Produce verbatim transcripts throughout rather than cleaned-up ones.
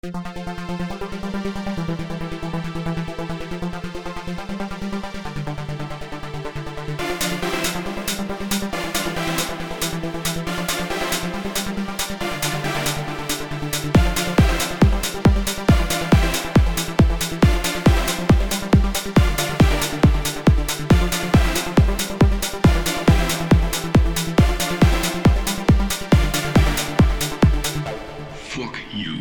Fuck you.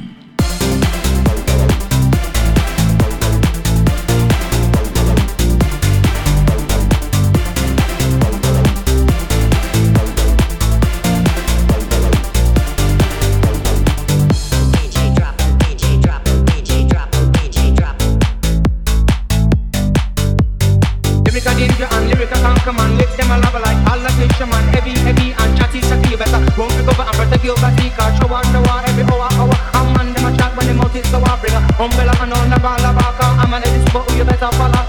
Lyrical danger and lyrical conquer man. Lips them a lava like all the fish man. Heavy, heavy and chatty, chatty. You better won't recover and protect your body. Cause show on the war every hour, hour. A man them a chat when the mouth is so a bring a umbrella and on the ball of baka. I'm an edit but you better follow.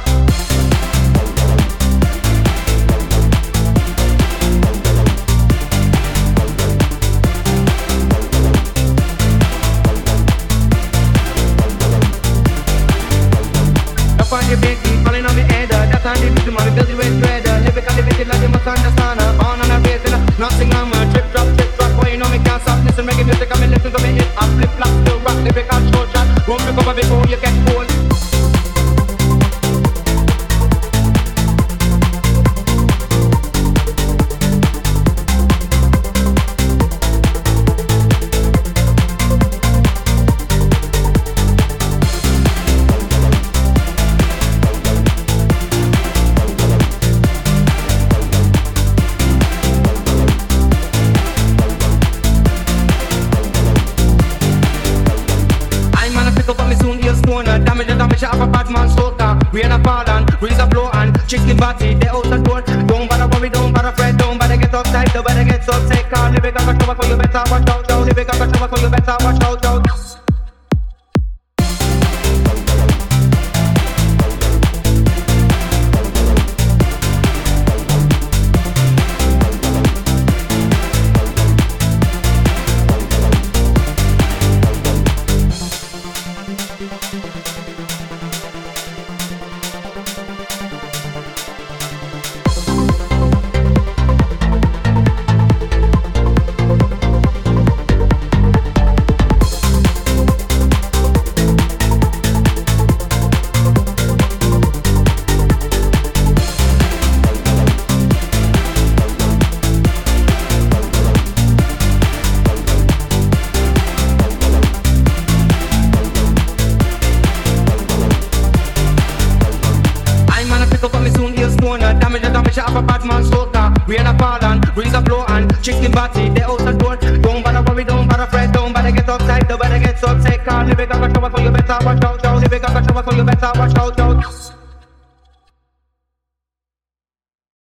Up on the bed, falling on me head. That's on the rhythm and we build it with thread. Lyrical limited like you must understand. On and a bass and nothing on me. Trip drop, trip drop. Boy you know me can't stop. Listen reggae music and me listen to me hit. I flip flop, still rock. Lyrical short shot. Won't recover before you get cold. Damage the damage of a bad man soldier. We ain't a fall and raise a blow and chicken body. They out the door. Don't bother worry, don't bother fret, don't bother get uptight, don't bother get upset. Cause living got a trouble for you better watch out, out. Living got a trouble for you better watch out, out. Damage the damage of a bad man soldier. We ain't a fall and raise a blow and chicken body. They out the door. Don't bother worry, don't bother fret, don't bother get uptight, don't bother get upset. Cause living got a trouble for you better watch out, out. Living got a trouble for you better watch out, out.